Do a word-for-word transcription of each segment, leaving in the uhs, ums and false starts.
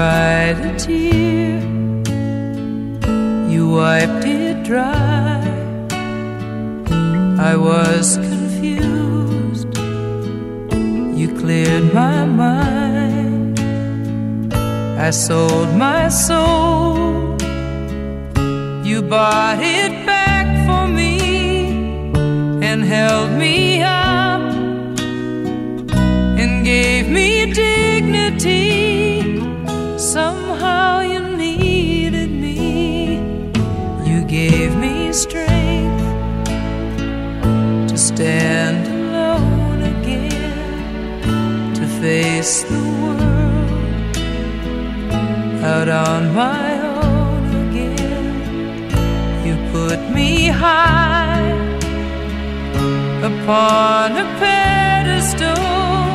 cried a tear, you wiped it dry. I was confused, you cleared my mind. I sold my soul, you bought it back for me and held me up and gave me dignity. Somehow you needed me, you gave me strength to stand alone again, to face the world out on my own again. You put me high upon a pedestal,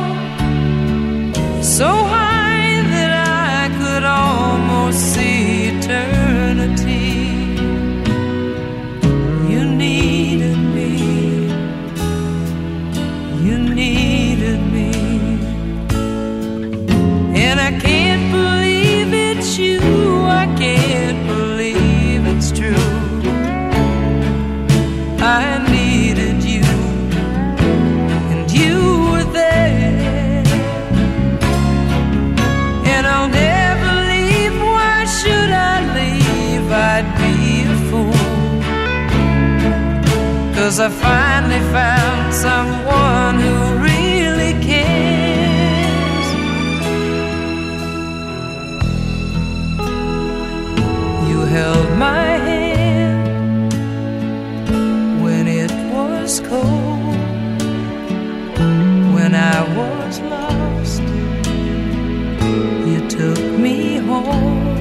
so high that I could almost see eternity. You needed me, you needed me, and I can't believe it's you, I can't believe it's true. I needed you, and you were there, and I'll never leave. Why should I leave? I'd be a fool, 'cause I finally found someone who really cares. You held my hand when it was cold, when I was lost. You took me home,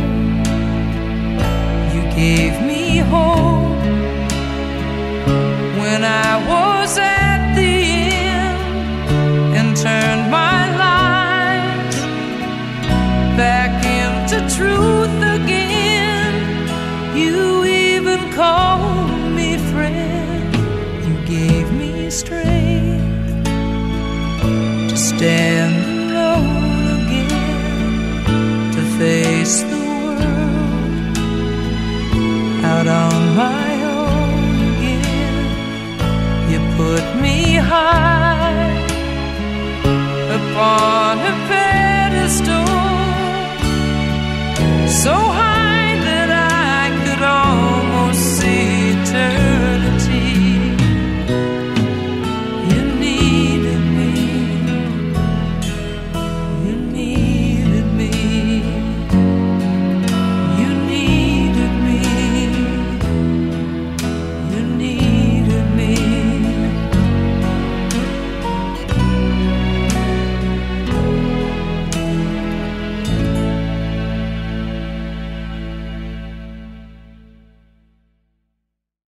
you gave me hope when I was at the end, and turned my life back into truth again. You even called me friend, you gave me strength to stand alone again, to face the world out on my own again. You put me high upon a pedestal, so high